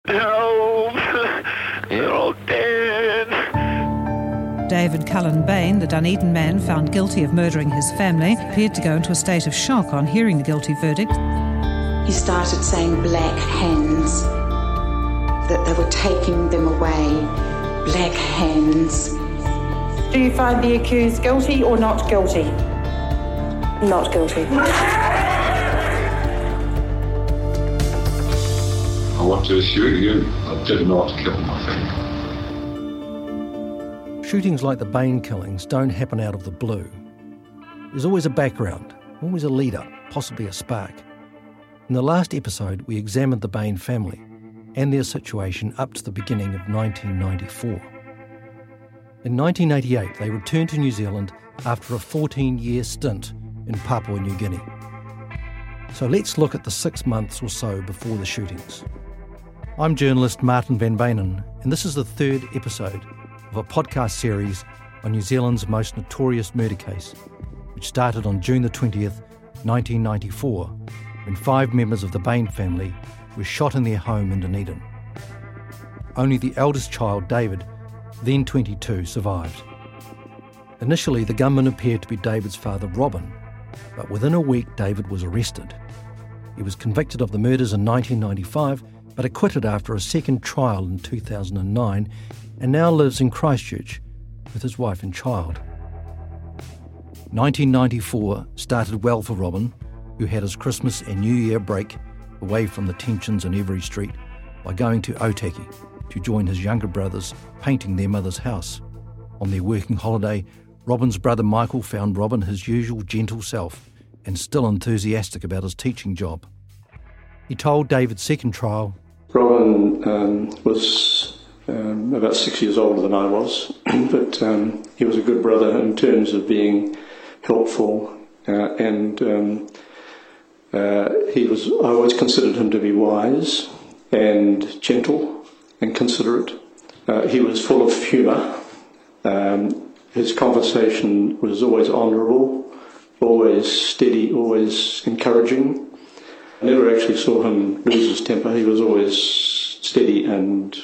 Help! They're all dead. David Cullen Bain, the Dunedin man found guilty of murdering his family, appeared to go into a state of shock on hearing the guilty verdict. He started saying black hands, that they were taking them away. Black hands. Do you find the accused guilty or not guilty? Not guilty. I want to assure you, I did not kill my family. Shootings like the Bain killings don't happen out of the blue. There's always a background, always a lead-up, possibly a spark. In the last episode, we examined the Bain family and their situation up to the beginning of 1994. In 1988, they returned to New Zealand after a 14-year stint in Papua New Guinea. So let's look at the 6 months or so before the shootings. I'm journalist Martin van Beynen, and this is the third episode of a podcast series on New Zealand's most notorious murder case, which started on June the 20th, 1994, when 5 members of the Bain family were shot in their home in Dunedin. Only the eldest child, David, then 22, survived. Initially, the gunman appeared to be David's father, Robin, but within a week, David was arrested. He was convicted of the murders in 1995, but acquitted after a second trial in 2009, and now lives in Christchurch with his wife and child. 1994 started well for Robin, who had his Christmas and New Year break away from the tensions in Every Street by going to Otaki to join his younger brothers painting their mother's house. On their working holiday, Robin's brother Michael found Robin his usual gentle self and still enthusiastic about his teaching job. He told David's second trial, Robin was about 6 years older than I was, but he was a good brother in terms of being helpful and I always considered him to be wise and gentle and considerate. He was full of humour. His conversation was always honourable, always steady, always encouraging. I never actually saw him lose his temper. He was always steady and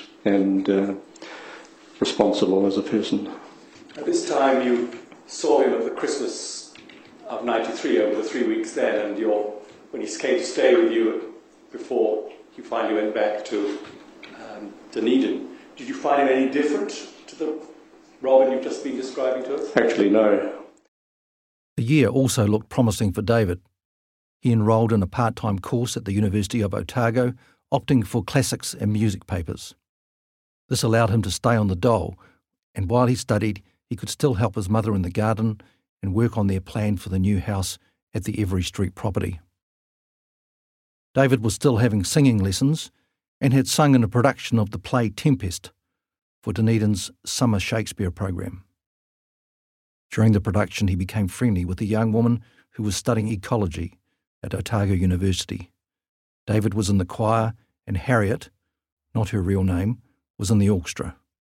responsible as a person. At this time you saw him at the Christmas of 93 over the 3 weeks then, and when he came to stay with you before he finally went back to Dunedin, did you find him any different to the Robin you've just been describing to us? Actually, no. The year also looked promising for David. He enrolled in a part-time course at the University of Otago, opting for classics and music papers. This allowed him to stay on the dole, and while he studied, he could still help his mother in the garden and work on their plan for the new house at the Every Street property. David was still having singing lessons and had sung in a production of the play Tempest for Dunedin's summer Shakespeare program. During the production, he became friendly with a young woman who was studying ecology at Otago University. David was in the choir, and Harriet, not her real name, was in the orchestra.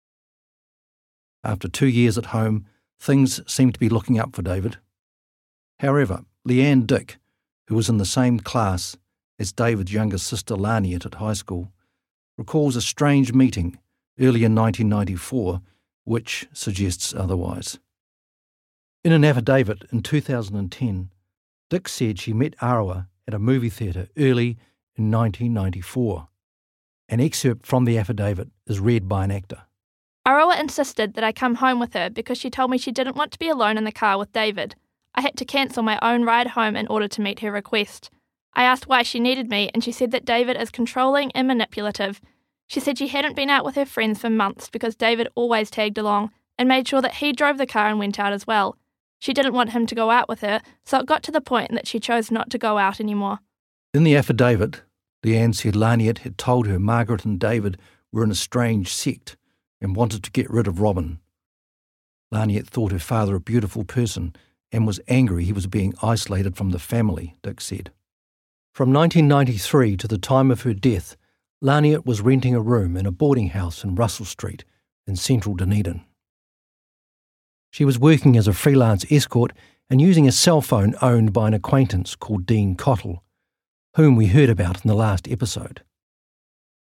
After 2 years at home, things seemed to be looking up for David. However, Leanne Dick, who was in the same class as David's younger sister Laniet at high school, recalls a strange meeting early in 1994 which suggests otherwise. In an affidavit in 2010, Dick said she met Arawa at a movie theatre early in 1994. An excerpt from the affidavit is read by an actor. Arawa insisted that I come home with her because she told me she didn't want to be alone in the car with David. I had to cancel my own ride home in order to meet her request. I asked why she needed me, and she said that David is controlling and manipulative. She said she hadn't been out with her friends for months because David always tagged along and made sure that he drove the car and went out as well. She didn't want him to go out with her, so it got to the point that she chose not to go out anymore. In the affidavit, Leanne said Laniet had told her Margaret and David were in a strange sect and wanted to get rid of Robin. Laniet thought her father a beautiful person and was angry he was being isolated from the family, Dick said. From 1993 to the time of her death, Laniet was renting a room in a boarding house in Russell Street in central Dunedin. She was working as a freelance escort and using a cell phone owned by an acquaintance called Dean Cottle, whom we heard about in the last episode.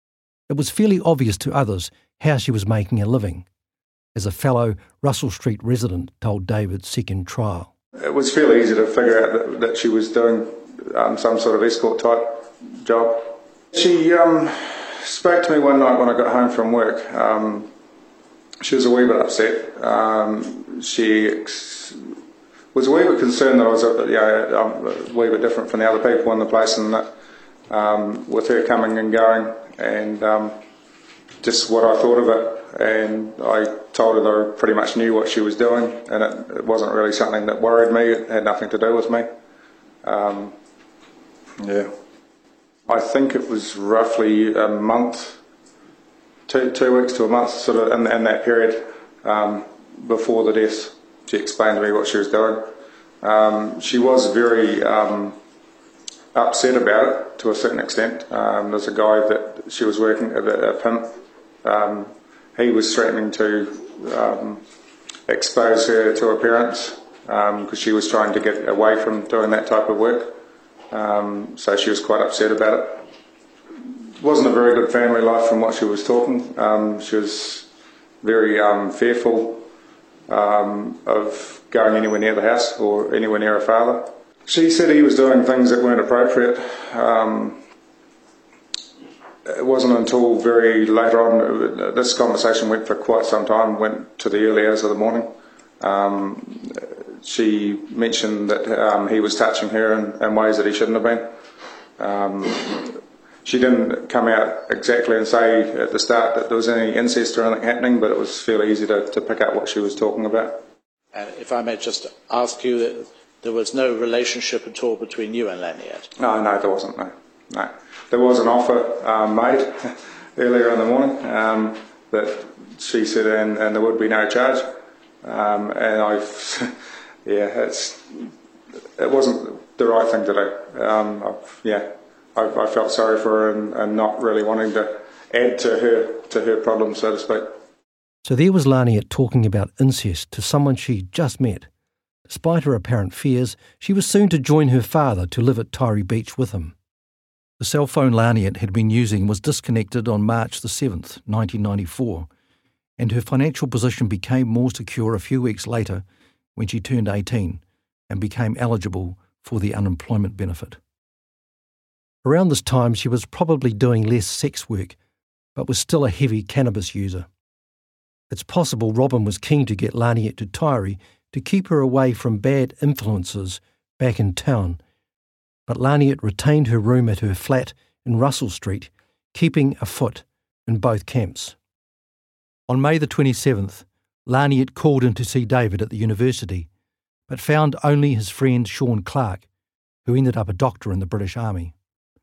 It was fairly obvious to others how she was making a living, as a fellow Russell Street resident told David's second trial. It was fairly easy to figure out that she was doing some sort of escort type job. She spoke to me one night when I got home from work. She was a wee bit upset. She was a wee bit concerned that I was a wee bit different from the other people in the place, and that with her coming and going, and just what I thought of it. And I told her that I pretty much knew what she was doing, and it wasn't really something that worried me. It had nothing to do with me. I think it was roughly a month, 2 weeks to a month, sort of in that period before the death. She explained to me what she was doing. She was very upset about it to a certain extent. There's a guy that she was working at, a pimp. He was threatening to expose her to her parents because she was trying to get away from doing that type of work. So she was quite upset about it. It wasn't a very good family life from what she was talking. She was very fearful of going anywhere near the house or anywhere near her father. She said he was doing things that weren't appropriate. It wasn't until very later on, this conversation went for quite some time, went to the early hours of the morning. She mentioned that he was touching her in ways that he shouldn't have been. She didn't come out exactly and say at the start that there was any incest or anything happening, but it was fairly easy to pick up what she was talking about. And if I may just ask you, that there was no relationship at all between you and Laniet? No, there wasn't, no. There was an offer made earlier in the morning that she said, and there would be no charge. And it wasn't the right thing to do. I felt sorry for her and not really wanting to add to her problem, so to speak. So there was Laniet talking about incest to someone she just met. Despite her apparent fears, she was soon to join her father to live at Taieri Beach with him. The cell phone Laniet had been using was disconnected on March the 7th, 1994, and her financial position became more secure a few weeks later when she turned 18 and became eligible for the unemployment benefit. Around this time, she was probably doing less sex work, but was still a heavy cannabis user. It's possible Robin was keen to get Laniet to Taieri to keep her away from bad influences back in town, but Laniet retained her room at her flat in Russell Street, keeping a foot in both camps. On May the 27th, Laniet called in to see David at the university, but found only his friend Sean Clark, who ended up a doctor in the British Army.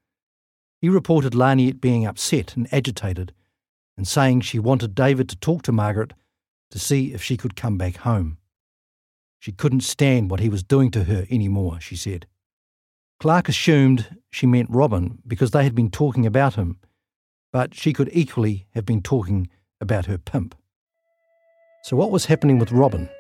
He reported Laniet being upset and agitated, and saying she wanted David to talk to Margaret to see if she could come back home. She couldn't stand what he was doing to her anymore, she said. Clark assumed she meant Robin because they had been talking about him, but she could equally have been talking about her pimp. So what was happening with Robin?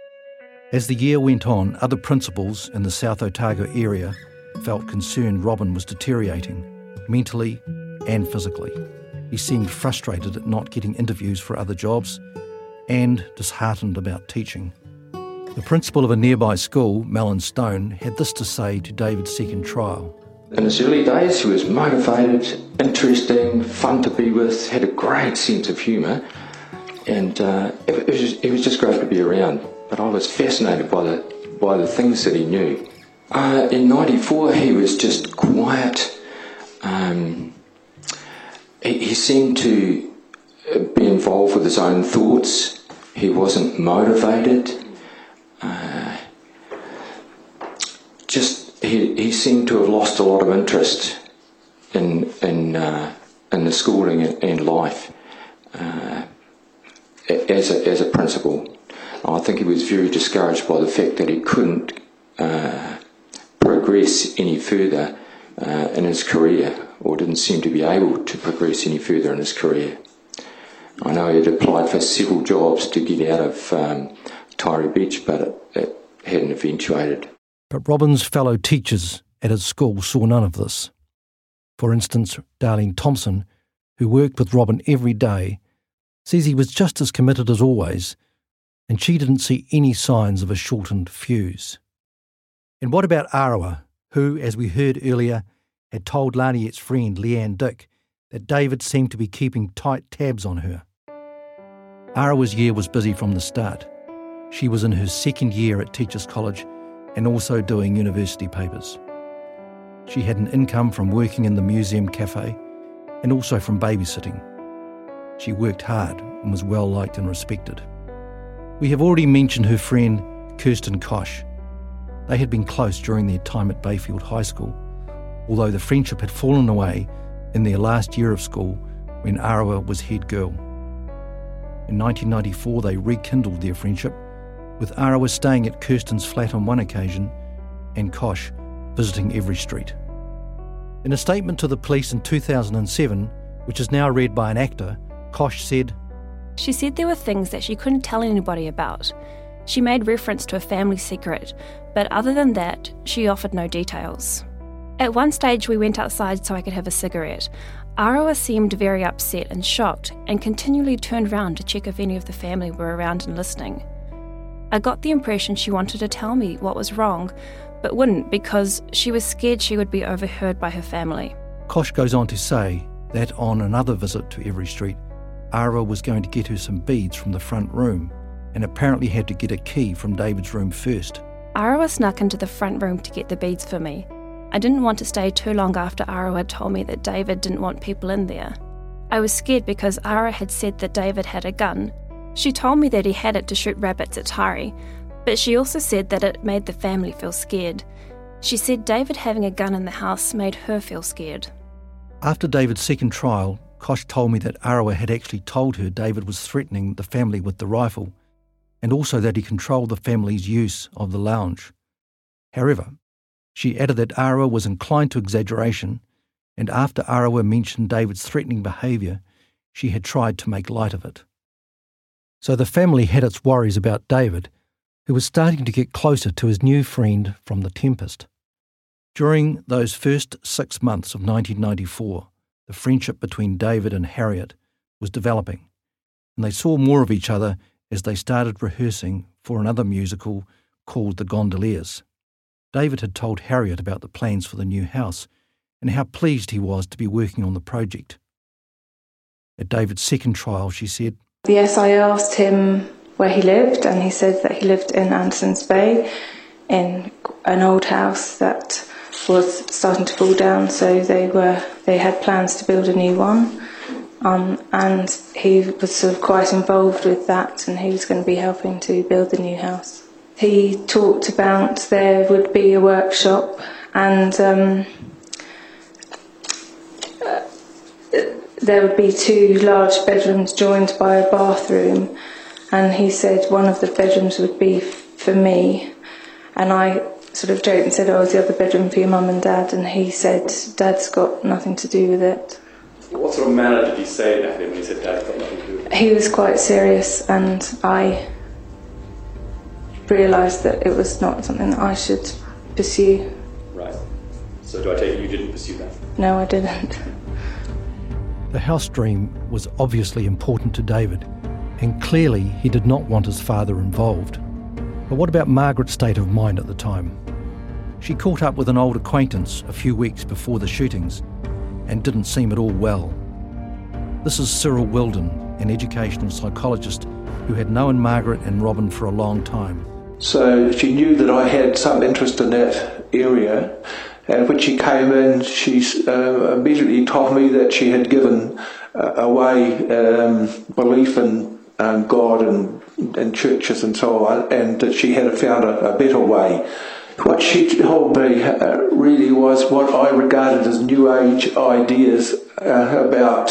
As the year went on, other principals in the South Otago area felt concerned Robin was deteriorating, mentally and physically. He seemed frustrated at not getting interviews for other jobs and disheartened about teaching. The principal of a nearby school, Melon Stone, had this to say to David's second trial. In his early days, he was motivated, interesting, fun to be with, had a great sense of humour, and it was just great to be around. But I was fascinated by the things that he knew. In '94, he was just quiet. He seemed to be involved with his own thoughts. He wasn't motivated. He seemed to have lost a lot of interest in the schooling and life as a principal. I think he was very discouraged by the fact that he couldn't progress any further in his career, or didn't seem to be able to progress any further in his career. I know he'd applied for several jobs to get out of Taieri Beach, but it hadn't eventuated. But Robin's fellow teachers at his school saw none of this. For instance, Darlene Thompson, who worked with Robin every day, says he was just as committed as always, and she didn't see any signs of a shortened fuse. And what about Arawa, who, as we heard earlier, had told Laniette's friend Leanne Dick that David seemed to be keeping tight tabs on her? Arawa's year was busy from the start. She was in her second year at Teachers College and also doing university papers. She had an income from working in the museum cafe and also from babysitting. She worked hard and was well liked and respected. We have already mentioned her friend Kirsten Koch. They had been close during their time at Bayfield High School, although the friendship had fallen away in their last year of school when Arawa was head girl. In 1994 they rekindled their friendship, with Arawa staying at Kirsten's flat on one occasion and Koch visiting every street. In a statement to the police in 2007, which is now read by an actor, Koch said, "She said there were things that she couldn't tell anybody about. She made reference to a family secret, but other than that, she offered no details. At one stage we went outside so I could have a cigarette. Arawa seemed very upset and shocked and continually turned round to check if any of the family were around and listening. I got the impression she wanted to tell me what was wrong, but wouldn't because she was scared she would be overheard by her family." Koch goes on to say that on another visit to Every Street, Arawa was going to get her some beads from the front room and apparently had to get a key from David's room first. Arawa snuck into the front room to get the beads for me. I didn't want to stay too long after Arawa told me that David didn't want people in there. I was scared because Arawa had said that David had a gun. She told me that he had it to shoot rabbits at Tari, but she also said that it made the family feel scared. She said David having a gun in the house made her feel scared. After David's second trial, Koch told me that Arawa had actually told her David was threatening the family with the rifle, and also that he controlled the family's use of the lounge. However, she added that Arawa was inclined to exaggeration, and after Arawa mentioned David's threatening behaviour, she had tried to make light of it. So the family had its worries about David, who was starting to get closer to his new friend from The Tempest. During those first 6 months of 1994, the friendship between David and Harriet was developing, and they saw more of each other as they started rehearsing for another musical called The Gondoliers. David had told Harriet about the plans for the new house and how pleased he was to be working on the project. At David's second trial, she said, "Yes, I asked him where he lived, and he said that he lived in Anderson's Bay in an old house that was starting to fall down, so they had plans to build a new one, and he was sort of quite involved with that, and he was going to be helping to build the new house. He talked about there would be a workshop, and there would be 2 large bedrooms joined by a bathroom, and he said one of the bedrooms would be for me, and I sort of joked and said, "Oh, is the other bedroom for your mum and dad?" And he said, "Dad's got nothing to do with it." What sort of manner did he say that when he said Dad's got nothing to do with it? He was quite serious, and I realised that it was not something that I should pursue. Right. So do I take it you didn't pursue that? No, I didn't. The house dream was obviously important to David, and clearly he did not want his father involved. But what about Margaret's state of mind at the time? She caught up with an old acquaintance a few weeks before the shootings and didn't seem at all well. This is Cyril Wilden, an educational psychologist who had known Margaret and Robin for a long time. So she knew that I had some interest in that area, and when she came in, she immediately told me that she had given away belief in God and churches and so on, and that she had found a better way. What she told me really was what I regarded as New Age ideas about,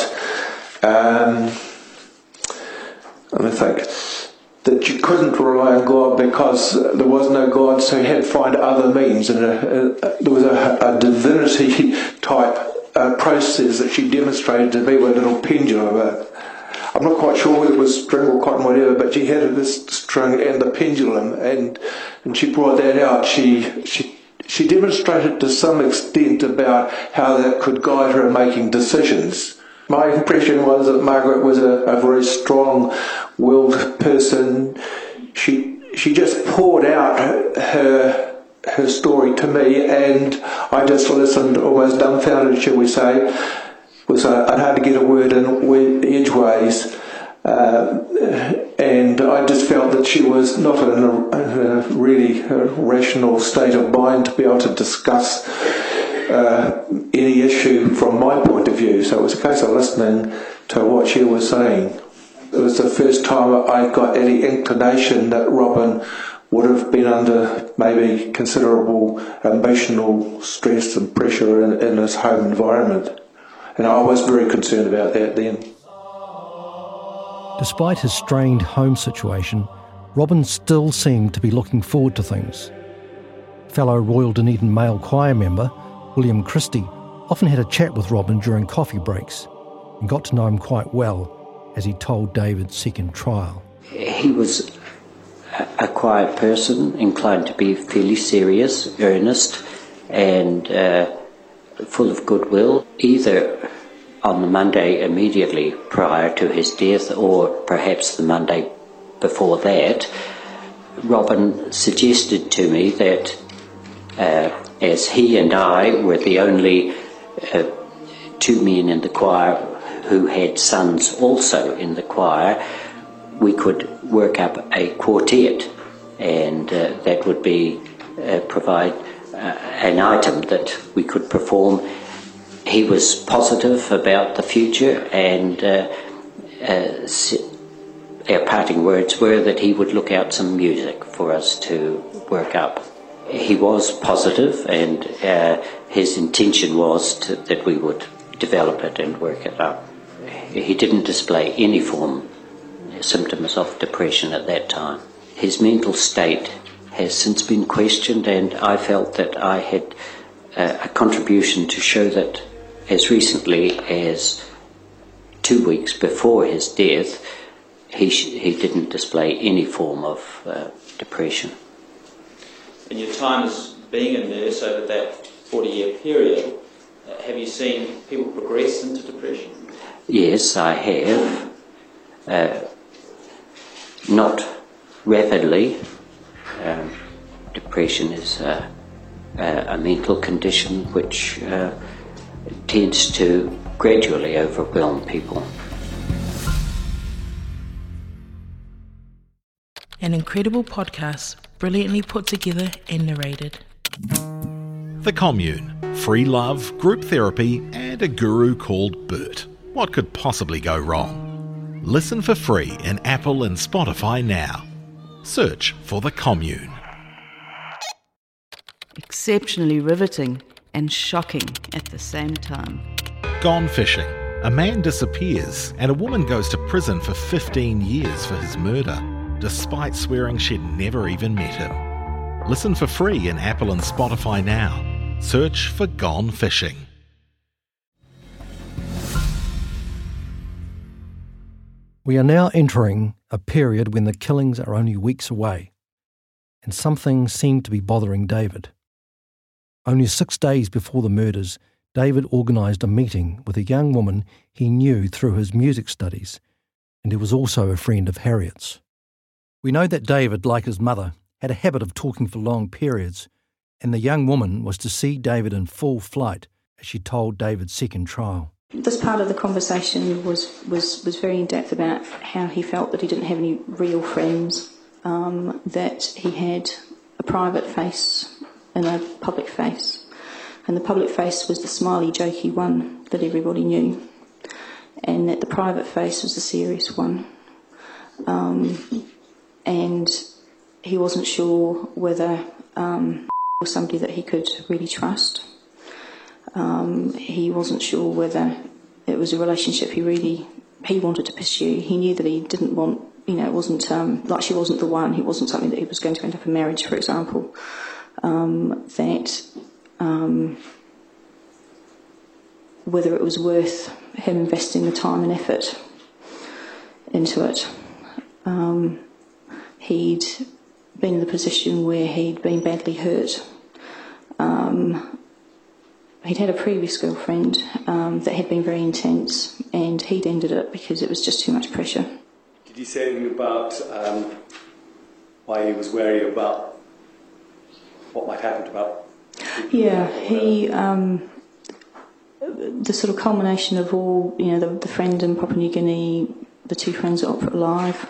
let me think, that you couldn't rely on God because there was no God, so you had to find other means, and there was a divinity type process that she demonstrated to me with a little pendulum. I'm not quite sure whether it was string or cotton, whatever, but she had this string and the pendulum, and she brought that out. She demonstrated to some extent about how that could guide her in making decisions. My impression was that Margaret was a very strong-willed person. She just poured out her story to me, and I just listened, almost dumbfounded, shall we say. I'd hardly get a word in edgeways. And I just felt that she was not in a really rational state of mind to be able to discuss any issue from my point of view. So it was a case of listening to what she was saying. It was the first time I got any inclination that Robin would have been under maybe considerable emotional stress and pressure in his home environment. And I was very concerned about that then. Despite his strained home situation, Robin still seemed to be looking forward to things. Fellow Royal Dunedin Male Choir member William Christie often had a chat with Robin during coffee breaks and got to know him quite well as he told David's second trial. He was a quiet person, inclined to be fairly serious, earnest, and full of goodwill, either on the Monday immediately prior to his death or perhaps the Monday before that. Robin suggested to me that as he and I were the only two men in the choir who had sons also in the choir, we could work up a quartet, and that would be provide an item that we could perform. He was positive about the future, and our parting words were that he would look out some music for us to work up. He was positive, and his intention was that we would develop it and work it up. He didn't display any symptoms of depression at that time. His mental state has since been questioned, and I felt that I had a contribution to show that as recently as 2 weeks before his death, he didn't display any form of depression. In your time as being a nurse over that 40-year period, have you seen people progress into depression? Yes, I have. Not rapidly. Depression is a mental condition which tends to gradually overwhelm people. An incredible podcast, brilliantly put together and narrated. The Commune, free love, group therapy, and a guru called Bert. What could possibly go wrong? Listen for free in Apple and Spotify now. Search for The Commune. Exceptionally riveting and shocking at the same time. Gone Fishing. A man disappears and a woman goes to prison for 15 years for his murder, despite swearing she'd never even met him. Listen for free in Apple and Spotify now. Search for Gone Fishing. We are now entering a period when the killings are only weeks away, and something seemed to be bothering David. Only 6 days before the murders, David organised a meeting with a young woman he knew through his music studies, and who was also a friend of Harriet's. We know that David, like his mother, had a habit of talking for long periods, and the young woman was to see David in full flight, as she told David's second trial. This part of the conversation was very in-depth about how he felt that he didn't have any real friends, that he had a private face and a public face. And the public face was the smiley, jokey one that everybody knew, and that the private face was the serious one. And he wasn't sure whether was somebody that he could really trust. He wasn't sure whether it was a relationship he wanted to pursue. He knew that he didn't want, it wasn't like she wasn't the one. He wasn't something that he was going to end up in marriage, for example. Whether it was worth him investing the time and effort into it. He'd been in the position where he'd been badly hurt. He'd had a previous girlfriend that had been very intense, and he'd ended it because it was just too much pressure. Did he say anything about why he was wary about what might happen to about? Yeah, he, the sort of culmination of all, the friend in Papua New Guinea, the two friends at Opera Live,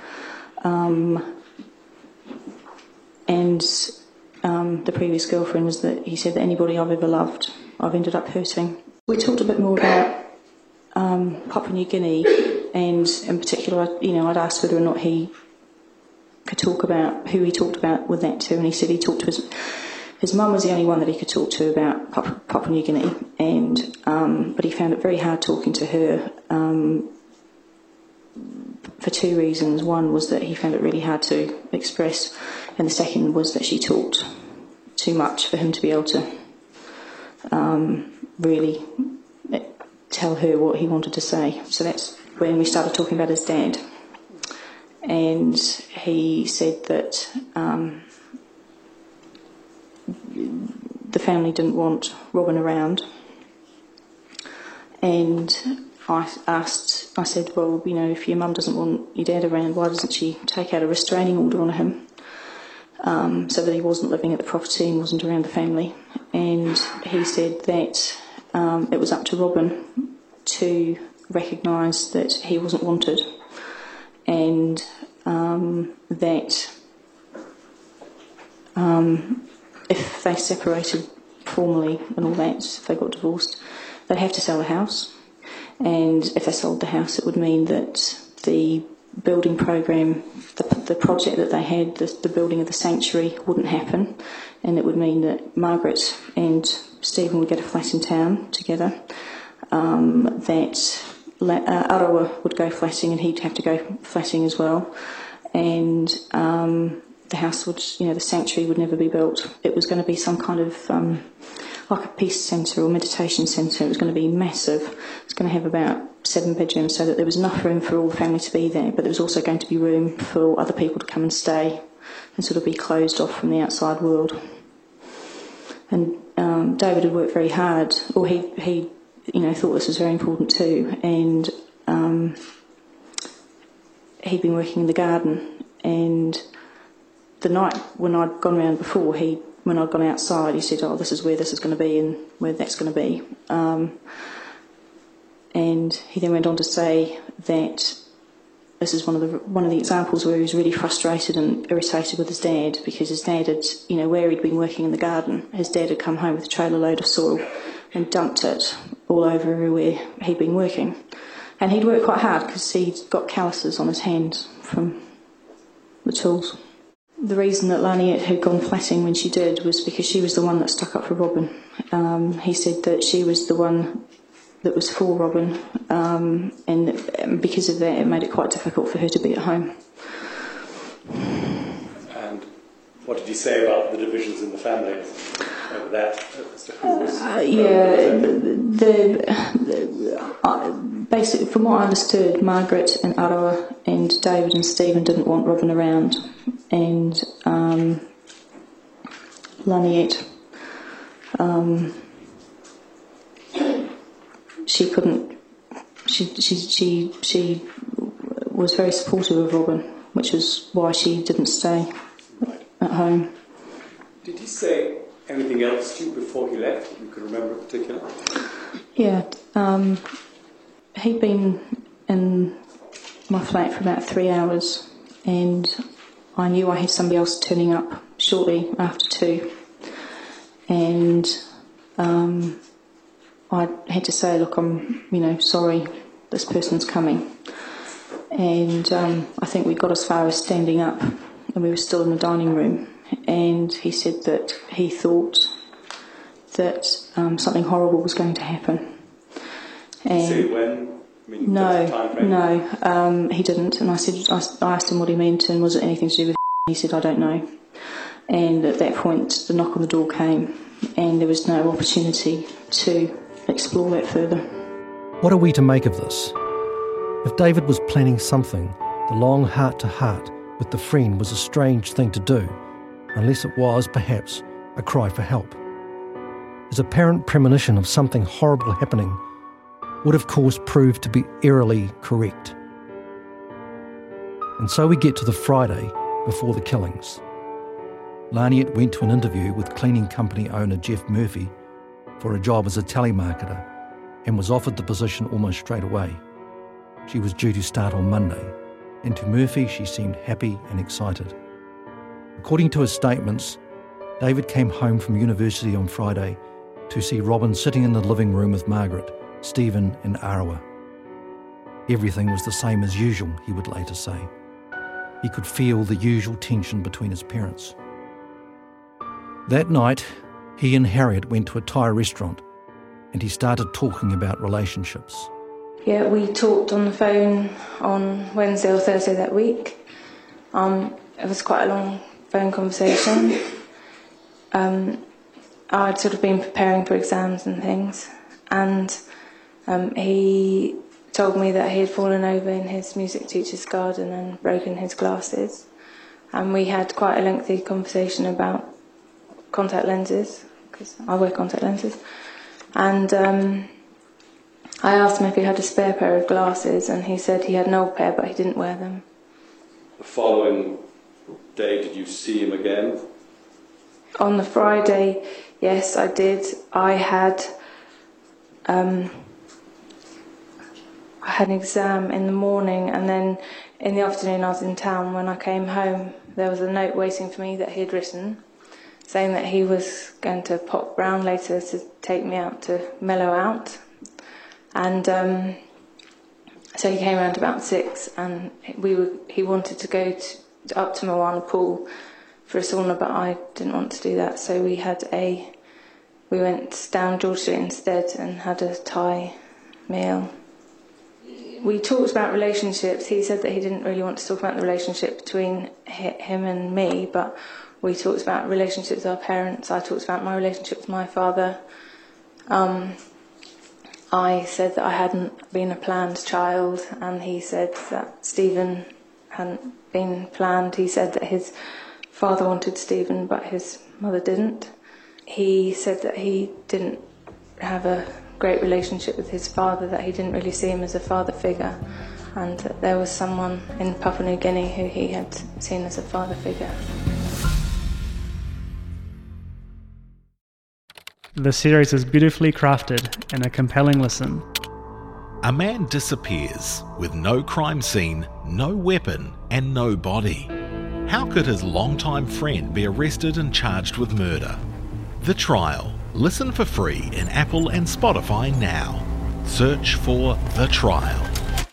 and the previous girlfriend, was that he said that anybody I've ever loved, I've ended up hurting. We talked a bit more about Papua New Guinea, and in particular, I'd asked whether or not he could talk about who he talked about with that to, and he said he talked to his mum was the only one that he could talk to about Papua New Guinea, and but he found it very hard talking to her for two reasons. One was that he found it really hard to express, and the second was that she talked too much for him to be able to really tell her what he wanted to say. So that's when we started talking about his dad, and he said that the family didn't want Robin around, and I said, well, if your mum doesn't want your dad around, why doesn't she take out a restraining order on him, so that he wasn't living at the property and wasn't around the family? And he said that it was up to Robin to recognise that he wasn't wanted, and that if they separated formally and all that, if they got divorced, they'd have to sell the house. And if they sold the house, it would mean that the building program, the project that they had, the building of the sanctuary, wouldn't happen. And it would mean that Margaret and Stephen would get a flat in town together, that Arawa would go flatting and he'd have to go flatting as well. And the house would, the sanctuary would never be built. It was going to be some kind of like a peace centre or meditation centre. It was going to be massive. It was going to have about 7 bedrooms, so that there was enough room for all the family to be there, but there was also going to be room for other people to come and stay and sort of be closed off from the outside world. And David had worked very hard, or he thought this was very important too, and he'd been working in the garden, and the night when I'd gone round before, when I'd gone outside, he said, this is where this is going to be and where that's going to be. And he then went on to say that this is one of the examples where he was really frustrated and irritated with his dad, because his dad had, where he'd been working in the garden, his dad had come home with a trailer load of soil and dumped it all over where he'd been working. And he'd worked quite hard because he'd got calluses on his hands from the tools. The reason that Laniet had gone flatting when she did was because she was the one that stuck up for Robin. He said that she was the one that was for Robin, and because of that it made it quite difficult for her to be at home. And what did he say about the divisions in the family over that? Basically, from what I understood, Margaret and Arawa and David and Stephen didn't want Robin around, and Laniet, she was very supportive of Robin, which is why she didn't stay at home. Did he say anything else to you before he left that you could remember in particular? Yeah, he'd been in my flat for about 3 hours, and I knew I had somebody else turning up shortly after 2, and I had to say, look, I'm, sorry, this person's coming. And I think we got as far as standing up, and we were still in the dining room, and he said that he thought that something horrible was going to happen. Did he say when? No, he didn't. And I asked him what he meant, and was it anything to do with He said, I don't know. And at that point, the knock on the door came, and there was no opportunity to explore that further. What are we to make of this? If David was planning something, the long heart-to-heart with the friend was a strange thing to do, unless it was, perhaps, a cry for help. his apparent premonition of something horrible happening would of course prove to be eerily correct. And so we get to the Friday before the killings. Laniet went to an interview with cleaning company owner Jeff Murphy for a job as a telemarketer and was offered the position almost straight away. She was due to start on Monday, and to Murphy she seemed happy and excited. According to his statements, David came home from university on Friday to see Robin sitting in the living room with Margaret, Stephen and Arawa. Everything was the same as usual, he would later say. He could feel the usual tension between his parents. That night, he and Harriet went to a Thai restaurant and he started talking about relationships. Yeah, we talked on the phone on Wednesday or Thursday that week. It was quite a long phone conversation. I'd sort of been preparing for exams and things, and he told me that he had fallen over in his music teacher's garden and broken his glasses. And we had quite a lengthy conversation about contact lenses, because I wear contact lenses. And I asked him if he had a spare pair of glasses, and he said he had an old pair, but he didn't wear them. The following day, did you see him again? On the Friday, yes, I did. I had an exam in the morning, and then in the afternoon I was in town. When I came home, there was a note waiting for me that he had written, saying that he was going to pop round later to take me out to mellow out. And so he came around about 6, and he wanted to go up to Moana Pool for a sauna, but I didn't want to do that. So we went down George Street instead and had a Thai meal. We talked about relationships. He said that he didn't really want to talk about the relationship between him and me, but we talked about relationships with our parents. I talked about my relationship with my father. I said that I hadn't been a planned child, and he said that Stephen hadn't been planned. He said that his father wanted Stephen, but his mother didn't. He said that he didn't have a great relationship with his father, that he didn't really see him as a father figure, and that there was someone in Papua New Guinea who he had seen as a father figure. The series is beautifully crafted and a compelling listen. A man disappears with no crime scene, no weapon, and no body. How could his longtime friend be arrested and charged with murder? The Trial. Listen for free in Apple and Spotify now. Search for The Trial.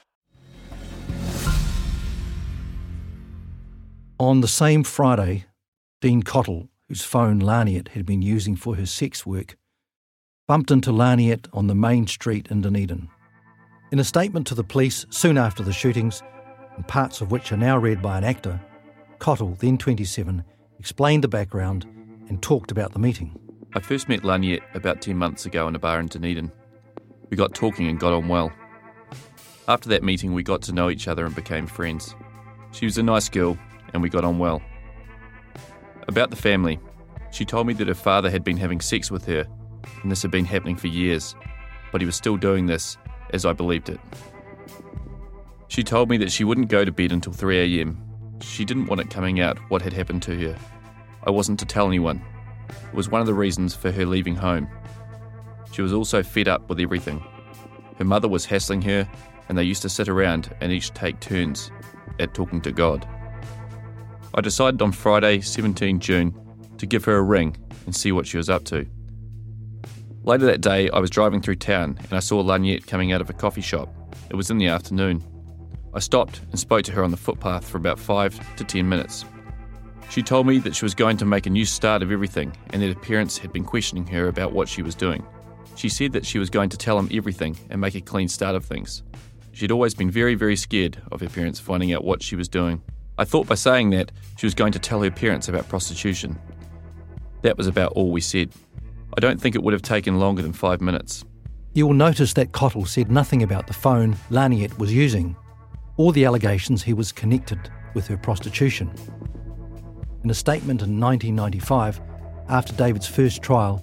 On the same Friday, Dean Cottle, whose phone Laniet had been using for her sex work, bumped into Laniet on the main street in Dunedin. In a statement to the police soon after the shootings, and parts of which are now read by an actor, Cottle, then 27, explained the background and talked about the meeting. I first met Laniet about 10 months ago in a bar in Dunedin. We got talking and got on well. After that meeting, we got to know each other and became friends. She was a nice girl, and we got on well. About the family, she told me that her father had been having sex with her, and this had been happening for years, but he was still doing this, as I believed it. She told me that she wouldn't go to bed until 3 a.m. She didn't want it coming out what had happened to her. I wasn't to tell anyone. It was one of the reasons for her leaving home. She was also fed up with everything. Her mother was hassling her, and they used to sit around and each take turns at talking to God. I decided on Friday, 17 June, to give her a ring and see what she was up to. Later that day, I was driving through town and I saw Laniet coming out of a coffee shop. It was in the afternoon. I stopped and spoke to her on the footpath for about 5 to 10 minutes. She told me that she was going to make a new start of everything and that her parents had been questioning her about what she was doing. She said that she was going to tell them everything and make a clean start of things. She'd always been very, very scared of her parents finding out what she was doing. I thought by saying that, she was going to tell her parents about prostitution. That was about all we said. I don't think it would have taken longer than 5 minutes. You will notice that Cottle said nothing about the phone Laniet was using, or the allegations he was connected with her prostitution. In a statement in 1995, after David's first trial,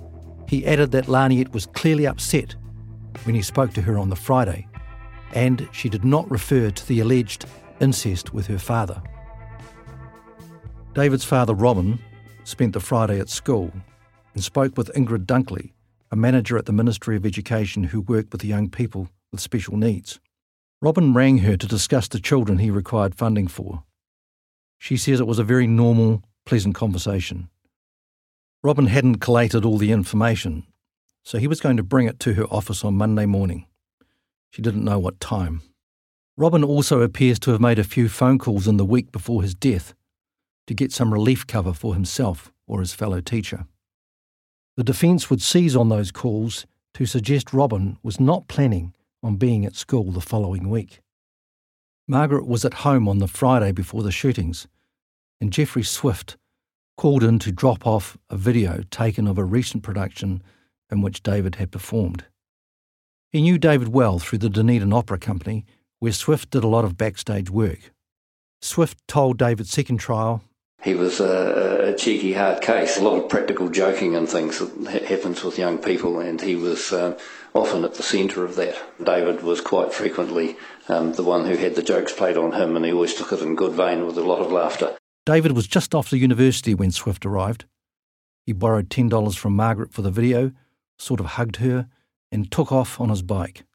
He added that Laniet was clearly upset when he spoke to her on the Friday, and she did not refer to the alleged incest with her father. David's father, Robin, spent the Friday at school and spoke with Ingrid Dunkley, a manager at the Ministry of Education who worked with young people with special needs. Robin rang her to discuss the children he required funding for. She says it was a very normal, pleasant conversation. Robin hadn't collated all the information, so he was going to bring it to her office on Monday morning. She didn't know what time. Robin also appears to have made a few phone calls in the week before his death to get some relief cover for himself or his fellow teacher. The defence would seize on those calls to suggest Robin was not planning on being at school the following week. Margaret was at home on the Friday before the shootings, and Geoffrey Swift called in to drop off a video taken of a recent production in which David had performed. He knew David well through the Dunedin Opera Company, where Swift did a lot of backstage work. Swift told David's second trial, he was a cheeky, hard case. A lot of practical joking and things that happens with young people, and he was often at the centre of that. David was quite frequently the one who had the jokes played on him, and he always took it in good vein with a lot of laughter. David was just off to university when Swift arrived. He borrowed $10 from Margaret for the video, sort of hugged her, and took off on his bike.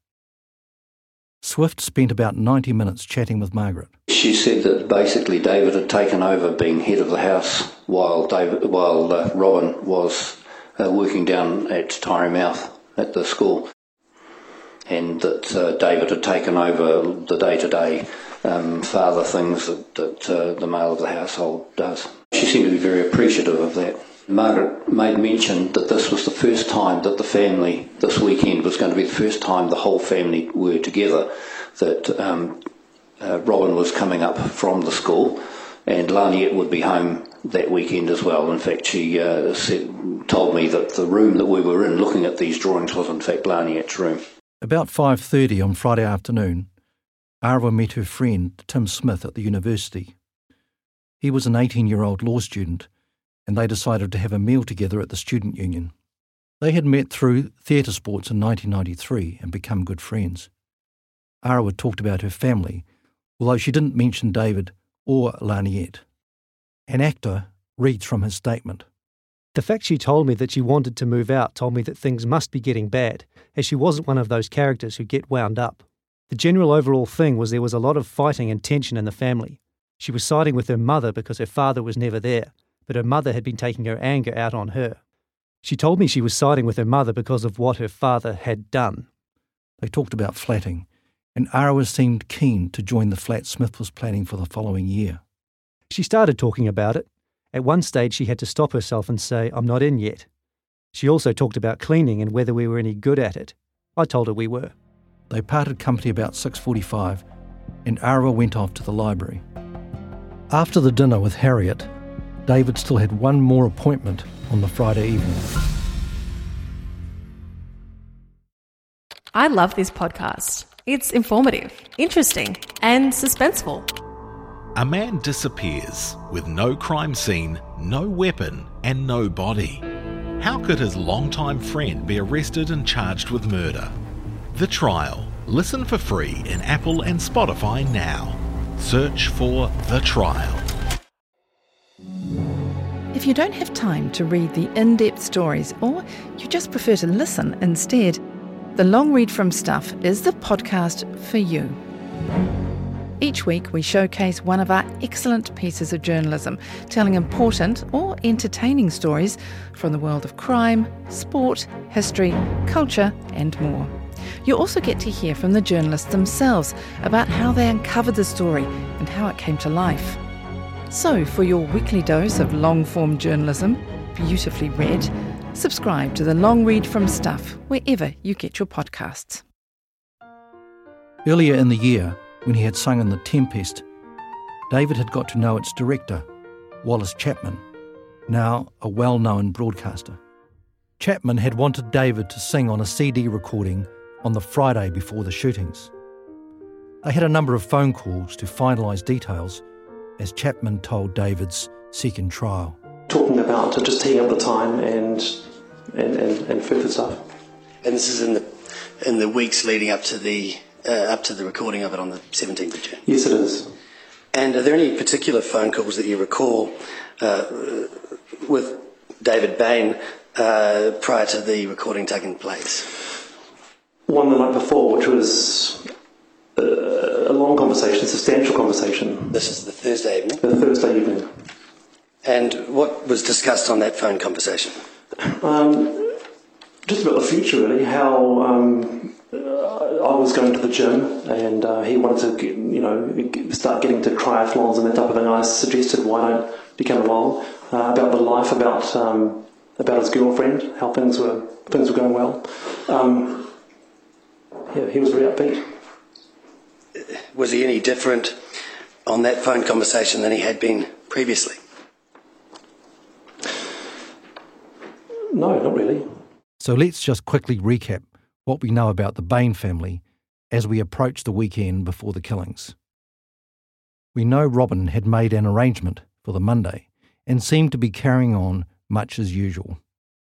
Swift spent about 90 minutes chatting with Margaret. She said that basically David had taken over being head of the house while Robin was working down at Tyrimouth at the school, and that David had taken over the day-to-day father things that the male of the household does. She seemed to be very appreciative of that. Margaret made mention that this was the first time that the family, this weekend was going to be the first time the whole family were together, that Robin was coming up from the school and Laniet would be home that weekend as well. In fact, she told me that the room that we were in looking at these drawings was in fact Laniet's room. About 5:30 on Friday afternoon, Arawa met her friend Tim Smith at the university. He was an 18-year-old law student, and they decided to have a meal together at the student union. They had met through theatre sports in 1993 and become good friends. Arawa talked about her family, although she didn't mention David or Laniet. An actor reads from his statement. The fact she told me that she wanted to move out told me that things must be getting bad, as she wasn't one of those characters who get wound up. The general overall thing was there was a lot of fighting and tension in the family. She was siding with her mother because her father was never there, but her mother had been taking her anger out on her. She told me she was siding with her mother because of what her father had done. They talked about flatting, and Arawa seemed keen to join the flat Smith was planning for the following year. She started talking about it. At one stage she had to stop herself and say, "I'm not in yet." She also talked about cleaning and whether we were any good at it. I told her we were. They parted company about 6:45, and Arawa went off to the library. After the dinner with Harriet, David still had one more appointment on the Friday evening. I love this podcast. It's informative, interesting, and suspenseful. A man disappears with no crime scene, no weapon, and no body. How could his longtime friend be arrested and charged with murder? The Trial. Listen for free in Apple and Spotify now. Search for The Trial. If you don't have time to read the in-depth stories, or you just prefer to listen instead, The Long Read from Stuff is the podcast for you. Each week we showcase one of our excellent pieces of journalism, telling important or entertaining stories from the world of crime, sport, history, culture and more. You also get to hear from the journalists themselves about how they uncovered the story and how it came to life. So, for your weekly dose of long-form journalism, beautifully read, subscribe to The Long Read from Stuff wherever you get your podcasts. Earlier in the year, when he had sung in The Tempest, David had got to know its director, Wallace Chapman, now a well-known broadcaster. Chapman had wanted David to sing on a CD recording on the Friday before the shootings. They had a number of phone calls to finalise details, as Chapman told David's second trial. Talking about just taking up the time and and further stuff. And this is in the weeks leading up to the recording of it on the 17th of June? Yes, it is. And are there any particular phone calls that you recall with David Bain prior to the recording taking place? One the night before, which was a long conversation, a substantial conversation. This is the Thursday evening? The Thursday evening. And what was discussed on that phone conversation? Just about the future, really. How I was going to the gym, and he wanted to, start getting to triathlons and that type of thing. I suggested, why don't you come along? About the life, about his girlfriend, how things were going well. He was very upbeat. Was he any different on that phone conversation than he had been previously? No, not really. So let's just quickly recap what we know about the Bain family as we approach the weekend before the killings. We know Robin had made an arrangement for the Monday and seemed to be carrying on much as usual.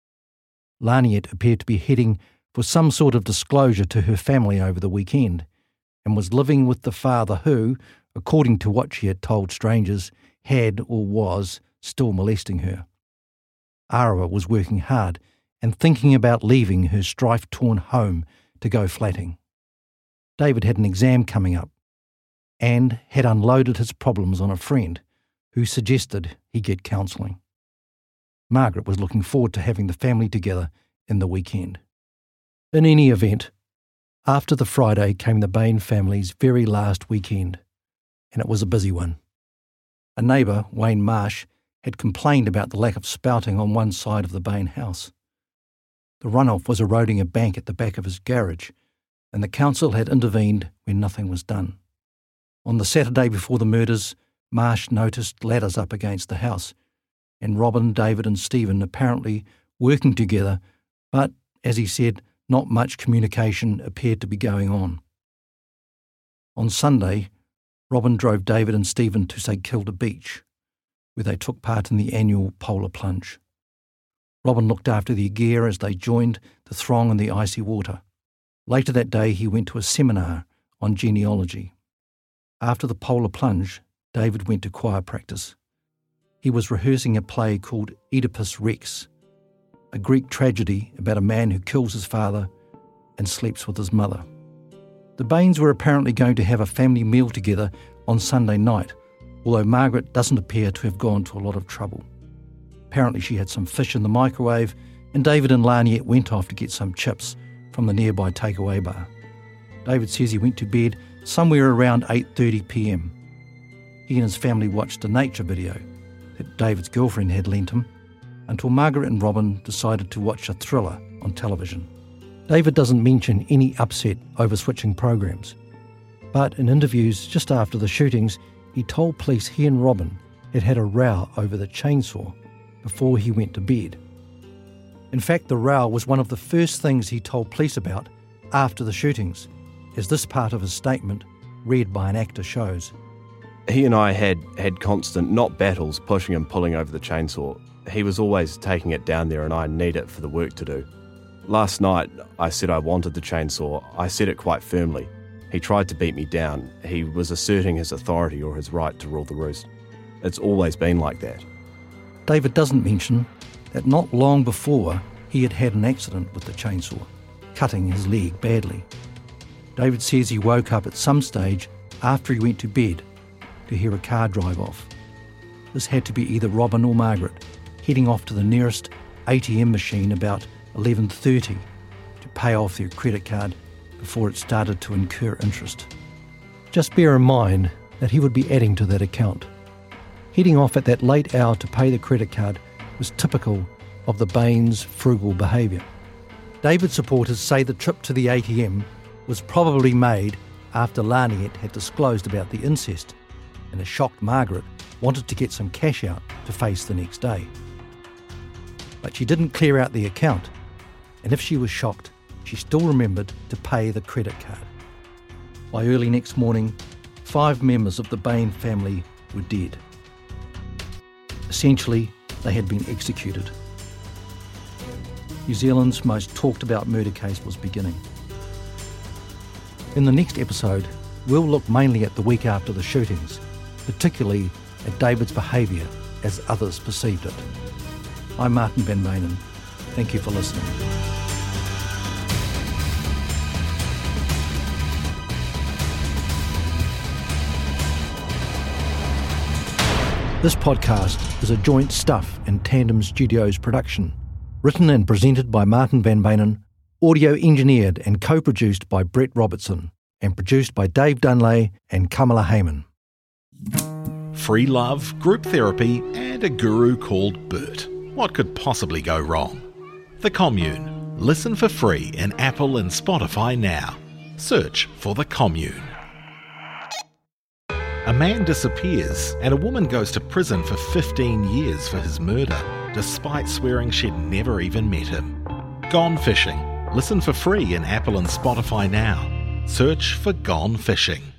Laniet appeared to be heading for some sort of disclosure to her family over the weekend and was living with the father who, according to what she had told strangers, had or was still molesting her. Arawa was working hard and thinking about leaving her strife-torn home to go flatting. David had an exam coming up and had unloaded his problems on a friend who suggested he get counselling. Margaret was looking forward to having the family together in the weekend. In any event, after the Friday came the Bain family's very last weekend, and it was a busy one. A neighbour, Wayne Marsh, had complained about the lack of spouting on one side of the Bain house. The runoff was eroding a bank at the back of his garage, and the council had intervened when nothing was done. On the Saturday before the murders, Marsh noticed ladders up against the house, and Robin, David and Stephen apparently working together, but, as he said, not much communication appeared to be going on. On Sunday, Robin drove David and Stephen to St Kilda Beach, where they took part in the annual polar plunge. Robin looked after their gear as they joined the throng in the icy water. Later that day, he went to a seminar on genealogy. After the polar plunge, David went to choir practice. He was rehearsing a play called Oedipus Rex, a Greek tragedy about a man who kills his father and sleeps with his mother. The Bains were apparently going to have a family meal together on Sunday night, although Margaret doesn't appear to have gone to a lot of trouble. Apparently she had some fish in the microwave, and David and Laniet went off to get some chips from the nearby takeaway bar. David says he went to bed somewhere around 8:30 p.m. He and his family watched a nature video that David's girlfriend had lent him until Margaret and Robin decided to watch a thriller on television. David doesn't mention any upset over switching programs, but in interviews just after the shootings, he told police he and Robin had had a row over the chainsaw before he went to bed. In fact, the row was one of the first things he told police about after the shootings, as this part of his statement, read by an actor, shows. He and I had constant, not battles, pushing and pulling over the chainsaw. He was always taking it down there and I need it for the work to do. Last night, I said I wanted the chainsaw. I said it quite firmly. He tried to beat me down. He was asserting his authority or his right to rule the roost. It's always been like that. David doesn't mention that not long before he had had an accident with the chainsaw, cutting his leg badly. David says he woke up at some stage after he went to bed to hear a car drive off. This had to be either Robin or Margaret, heading off to the nearest ATM machine about 11:30 to pay off their credit card before it started to incur interest. Just bear in mind that he would be adding to that account. Heading off at that late hour to pay the credit card was typical of the Bains' frugal behaviour. David's supporters say the trip to the ATM was probably made after Laniet had disclosed about the incest, and a shocked Margaret wanted to get some cash out to face the next day. But she didn't clear out the account, and if she was shocked, she still remembered to pay the credit card. By early next morning, 5 members of the Bain family were dead. Essentially, they had been executed. New Zealand's most talked about murder case was beginning. In the next episode, we'll look mainly at the week after the shootings, particularly at David's behaviour as others perceived it. I'm Martin van Beynen. Thank you for listening. This podcast is a joint Stuff and Tandem Studios production, written and presented by Martin van Beynen, audio engineered and co-produced by Brett Robertson, and produced by Dave Dunlay and Kamala Heyman. Free love, group therapy, and a guru called Bert. What could possibly go wrong? The Commune. Listen for free in Apple and Spotify now. Search for The Commune. A man disappears and a woman goes to prison for 15 years for his murder, despite swearing she'd never even met him. Gone Fishing. Listen for free in Apple and Spotify now. Search for Gone Fishing.